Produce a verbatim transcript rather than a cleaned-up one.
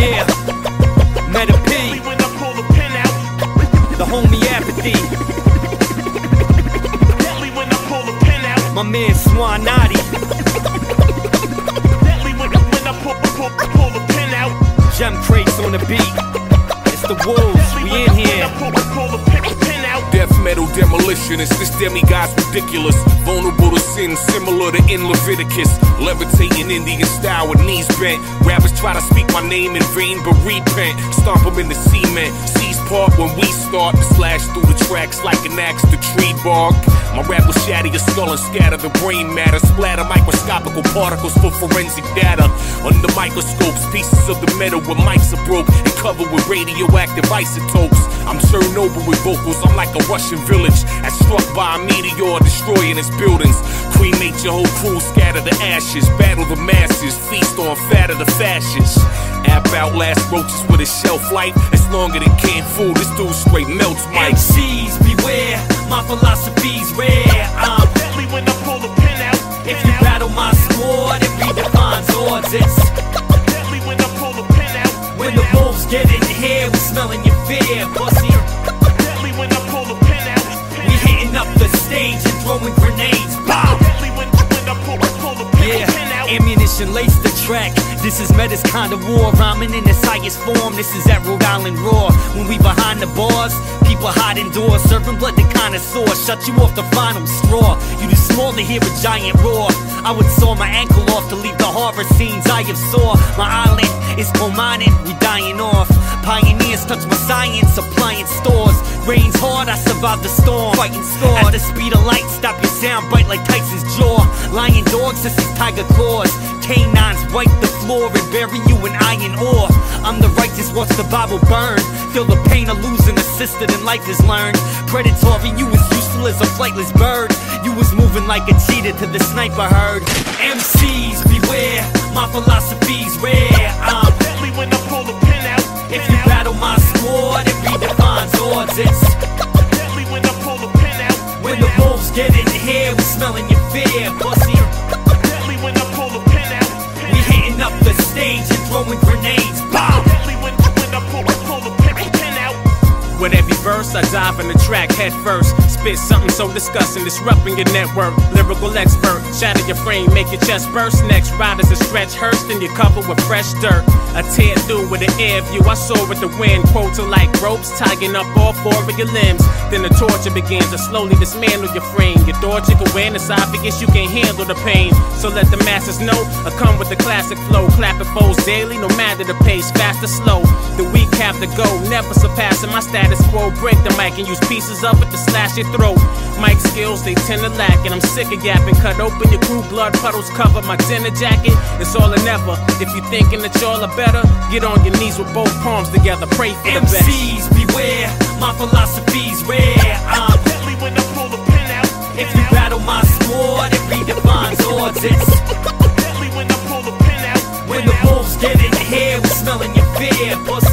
Yeah, Meta P, when I pull the pin out. the homie Apathy, Deadly when I pull the pin out. my man Swanati, Deadly when, when I pull, pull, pull the pin out. Gem Crates on the beat. It's the Wolves, we in here. Pull, pull the pin, pin out. Death metal demolitionist, this demigod's ridiculous. Vulnerable to sin, similar to in Leviticus. Levitating Indian style with knees bent. Rappers try to speak my name in vain, but repent. Stomp them in the cement. Seize part when we start to slash through the tracks like an axe to tree bark. My rap will shatter your skull and scatter the brain matter. Splatter microscopical particles for forensic data. Under microscopes, pieces of the metal with mics are broke and covered with radioactive isotopes. I'm Chernobyl with vocals, I'm like a Russian village that's struck by a meteor, destroying its buildings. Cremate your whole crew, scatter the ashes, battle the masses, feast on fat of the fascists. App outlast roaches with a shelf life, it's longer than canned food, this dude straight melts M mics. Cs beware, my philosophy's rare. I'm Deadly when I pull the pin out. If you battle my squad, it redefines odds. It's Deadly when I pull the pin out. when the wolves get in here, we smelling your fear, pussy. Deadly when I pull the pin out. We hitting up the stage and throwing grenades. Bow! Deadly when, when I pull, pull the pin, Yeah, pin out. ammunition lace the track. This is Meta's kind of war, rhyming in its highest form. This is that Rhode Island raw. When we behind the bars, people hide indoors, serving blood to connoisseur. Shut you off the final straw. You too small to hear a giant roar. I would saw my ankle off to leave the horror scenes I have saw. My island is coal mining, we dying off. Pioneers touch my science, supplying stores. Rains hard, I survived the storm. Fighting score at the speed of light, stop your sound bite like Tyson's jaw. Lion dogs, this is tiger claws. Canines wipe the floor and bury you in iron ore. I'm the righteous, watch the Bible burn. Feel the pain of losing a sister than life is learned. Predatory, you was useful as a flightless bird. You was moving like a cheetah to the sniper herd. M Cs beware, my philosophy's rare. I'm Deadly when I pull the pin out. If you battle my squad, it redefines odds. It's Deadly when I pull the pin out. when the wolves get in here, we smelling your fear, pussy. Deadly when I pull the pin out. We hitting up the stage and throwing grenades. Bow! Deadly when, when I pull, pull the pin, pin out. With every verse, I dive in the track head first. Spit something so disgusting, disrupting your network. Lyrical expert, shatter your frame, make your chest burst. Next riders a stretch hearse, then you cover with fresh dirt. A tear through with an air view, I saw with the wind. Quotes are like ropes, tying up all four of your limbs. Then the torture begins to slowly dismantle your frame. Your thoracic awareness, obvious you can handle the pain. So let the masses know, I come with the classic flow. Clapping foes daily, no matter the pace, fast or slow. The weak have to go, never surpassing my status quo. Break the mic and use pieces of it to slash your throat. Mic skills, they tend to lack, and I'm sick of yapping. Cut open your crew, blood puddles cover my dinner jacket. It's all or never. If you thinking that y'all are better, get on your knees with both palms together. Pray for the M best. Cs beware, my philosophy's rare. I'm Deadly when I pull the pin out. If you battle my squad, it redefines odds. It's Deadly when I pull the pin out. when the wolves get in here, we smelling your fear, pussy.